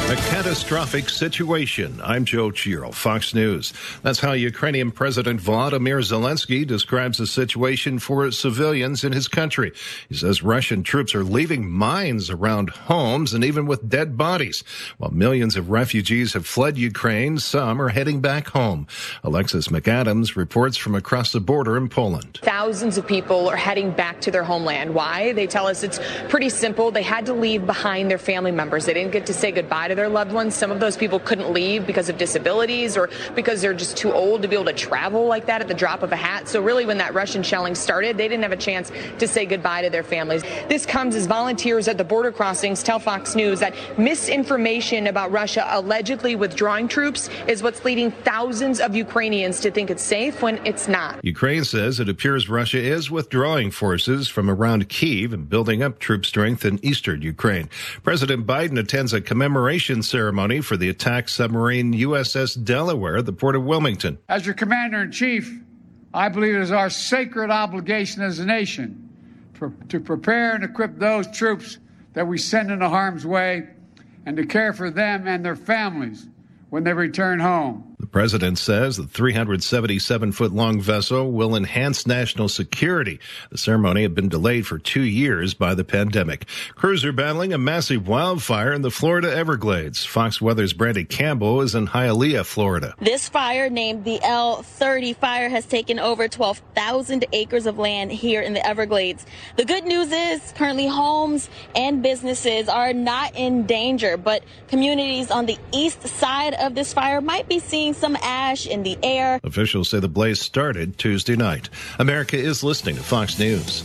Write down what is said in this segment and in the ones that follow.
A catastrophic situation. I'm Joe Chiro, Fox News. That's how Ukrainian President Volodymyr Zelensky describes the situation for civilians in his country. He says Russian troops are leaving mines around homes and even with dead bodies. While millions of refugees have fled Ukraine, some are heading back home. Alexis McAdams reports from across the border in Poland. Thousands of people are heading back to their homeland. Why? They tell us it's pretty simple. They had to leave behind their family members. They didn't get to say goodbye to their loved ones. Some of those people couldn't leave because of disabilities or because they're just too old to be able to travel like that at the drop of a hat. So really, when that Russian shelling started, they didn't have a chance to say goodbye to their families. This comes as volunteers at the border crossings tell Fox News that misinformation about Russia allegedly withdrawing troops is what's leading thousands of Ukrainians to think it's safe when it's not. Ukraine says it appears Russia is withdrawing forces from around Kyiv and building up troop strength in eastern Ukraine. President Biden attends a commemoration ceremony for the attacked submarine USS Delaware at the port of Wilmington. As your commander-in-chief, I believe it is our sacred obligation as a nation to prepare and equip those troops that we send into harm's way and to care for them and their families when they return home. The president says the 377-foot-long vessel will enhance national security. The ceremony had been delayed for 2 years by the pandemic. Crews are battling a massive wildfire in the Florida Everglades. Fox Weather's Brandy Campbell is in Hialeah, Florida. This fire, named the L30 fire, has taken over 12,000 acres of land here in the Everglades. The good news is currently homes and businesses are not in danger, but communities on the east side of this fire might be seeing some ash in the air. Officials say the blaze started Tuesday night. America is listening to Fox News.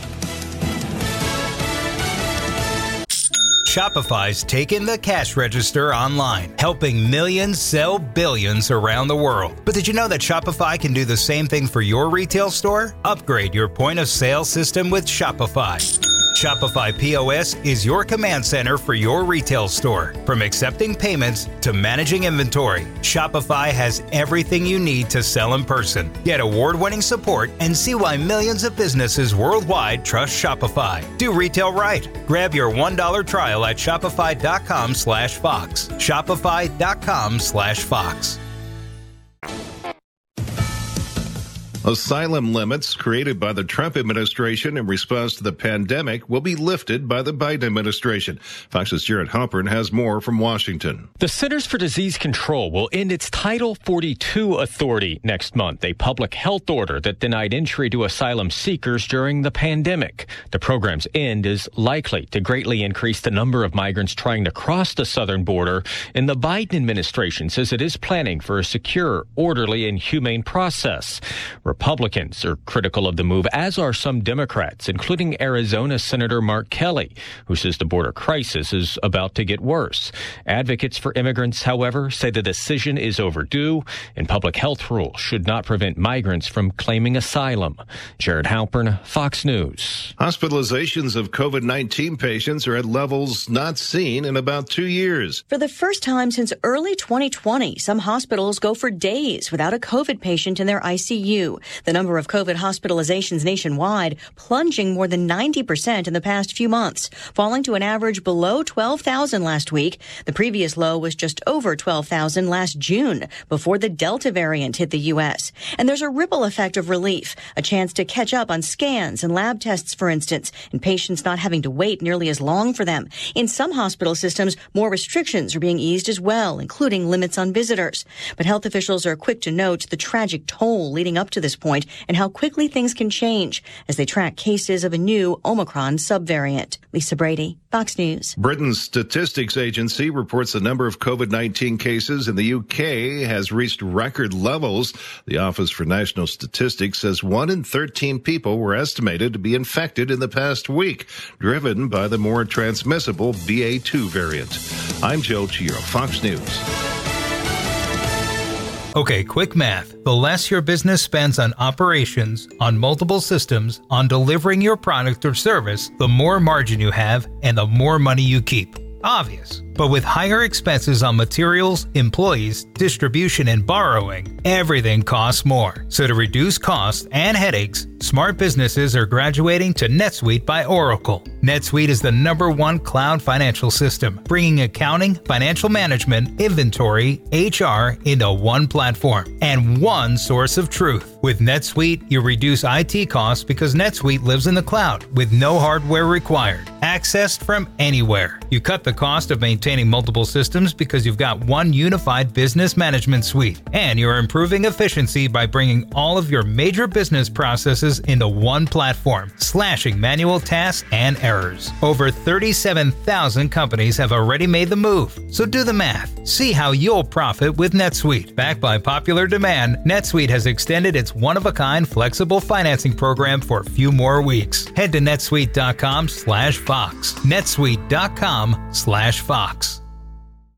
Shopify's taken the cash register online, helping millions sell billions around the world. But did you know that Shopify can do the same thing for your retail store? Upgrade your point of sale system with Shopify. Shopify POS is your command center for your retail store. From accepting payments to managing inventory, Shopify has everything you need to sell in person. Get award-winning support and see why millions of businesses worldwide trust Shopify. Do retail right. Grab your $1 trial at shopify.com/Fox. Shopify.com/Fox. Asylum limits created by the Trump administration in response to the pandemic will be lifted by the Biden administration. Fox's Jared Halpern has more from Washington. The Centers for Disease Control will end its Title 42 authority next month, a public health order that denied entry to asylum seekers during the pandemic. The program's end is likely to greatly increase the number of migrants trying to cross the southern border, and the Biden administration says it is planning for a secure, orderly, and humane process. Republicans are critical of the move, as are some Democrats, including Arizona Senator Mark Kelly, who says the border crisis is about to get worse. Advocates for immigrants, however, say the decision is overdue and public health rules should not prevent migrants from claiming asylum. Jared Halpern, Fox News. Hospitalizations of COVID-19 patients are at levels not seen in about 2 years. For the first time since early 2020, some hospitals go for days without a COVID patient in their ICU. The number of COVID hospitalizations nationwide plunging more than 90% in the past few months, falling to an average below 12,000 last week. The previous low was just over 12,000 last June, before the Delta variant hit the U.S. And there's a ripple effect of relief, a chance to catch up on scans and lab tests, for instance, and patients not having to wait nearly as long for them. In some hospital systems, more restrictions are being eased as well, including limits on visitors. But health officials are quick to note the tragic toll leading up to this point and how quickly things can change as they track cases of a new Omicron subvariant. Lisa Brady, Fox News. Britain's statistics agency reports the number of COVID-19 cases in the UK has reached record levels. The Office for National Statistics says 1 in 13 people were estimated to be infected in the past week, driven by the more transmissible BA2 variant. I'm Joe Chiro, Fox News. Okay, quick math. The less your business spends on operations, on multiple systems, on delivering your product or service, the more margin you have and the more money you keep. Obvious. But with higher expenses on materials, employees, distribution, and borrowing, everything costs more. So to reduce costs and headaches, smart businesses are graduating to NetSuite by Oracle. NetSuite is the #1 cloud financial system, bringing accounting, financial management, inventory, HR into one platform and one source of truth. With NetSuite, you reduce IT costs because NetSuite lives in the cloud with no hardware required, accessed from anywhere. You cut the cost of maintaining multiple systems because you've got one unified business management suite, and you're improving efficiency by bringing all of your major business processes into one platform, slashing manual tasks and errors. Over 37,000 companies have already made the move, so do the math. See how you'll profit with NetSuite. Backed by popular demand, NetSuite has extended its one-of-a-kind flexible financing program for a few more weeks. Head to netsuite.com/Fox. netsuite.com/Fox.